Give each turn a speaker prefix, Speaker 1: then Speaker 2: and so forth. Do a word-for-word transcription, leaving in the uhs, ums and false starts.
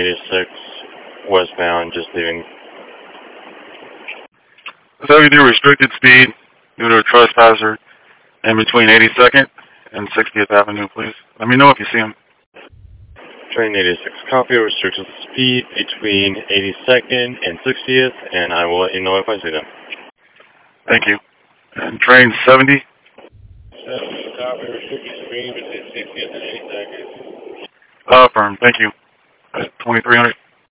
Speaker 1: eighty-six westbound, just leaving.
Speaker 2: seventy-two restricted speed due to a trespasser in between eighty-second and sixtieth Avenue, please. Let me know if you see him.
Speaker 1: Train eighty-six, copy, restricted speed between eighty-second and sixtieth, and I will let you know if I see them.
Speaker 2: Thank you. And train seventy?
Speaker 1: seventy, copy, restricted speed between sixtieth and eighty-second.
Speaker 2: Uh, firm, thank you. twenty-three hundred.